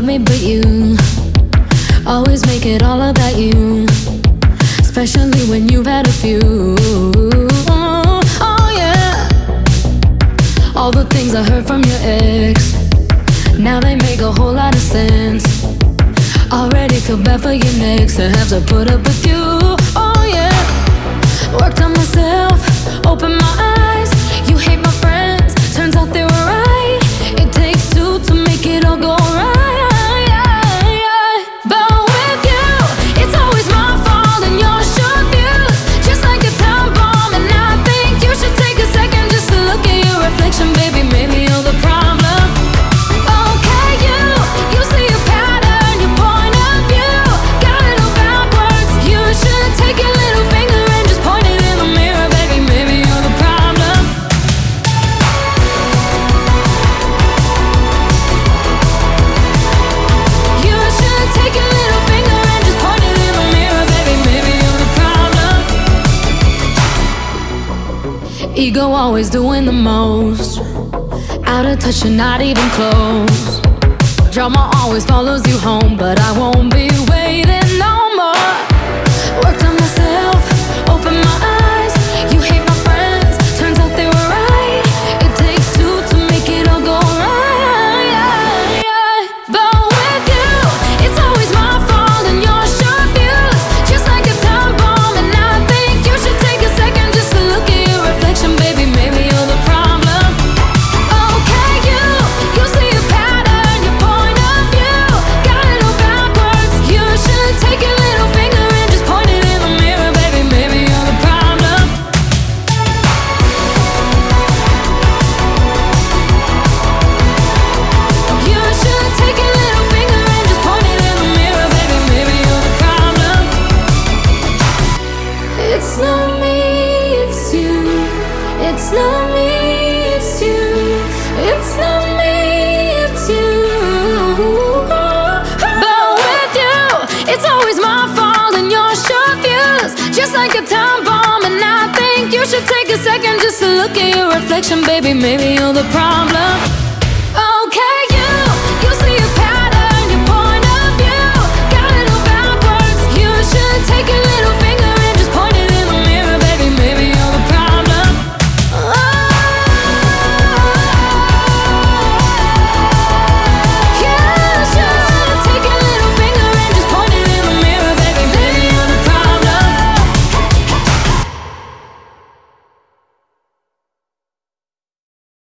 love me but you always make it all about you, especially when you've had a few. Oh yeah. All the things I heard from your ex, now they make a whole lot of sense. Already feel bad for your next to have to put up with you. Oh yeah. Worked on myself, opened my eyes. You hate my friends, turns out they were right. It takes two to make it all go right. But with you, it's always my fault and your short views, just like a time bomb. And I think you should take a second just to look at your reflection, baby. Maybe you're the problem. Okay, you see a pattern, your point of view got it all backwards. You should take your little finger and just point it in the mirror, baby. Maybe you're the problem. You should take your little finger and just point it in the mirror, baby. Maybe you're the problem. Ego always doing the most, out of touch and not even close. Drama always follows you home, but I won't be waiting no more. Worked on myself, opened my eyes. You hate my friends, turns out they were right. It takes two to make it all go right. But with you, it's always my fault and your short views, just like a time bomb. And I think you should take a second just to look at your reflection, baby. Maybe you're the problem. Okay, you see a pattern, your point of view got it all backwards. You should take your little finger and just point it in the mirror, baby. Maybe you're the problem. You should take your little finger and just point it in the mirror, baby. Maybe you're the problem. It's not me, it's you. It's not me, it's you. It's not me, it's you. But with you, it's always my fault and your short views, just like a time bomb. And I think you should take a second just to look at your reflection, baby. Maybe you're the problem.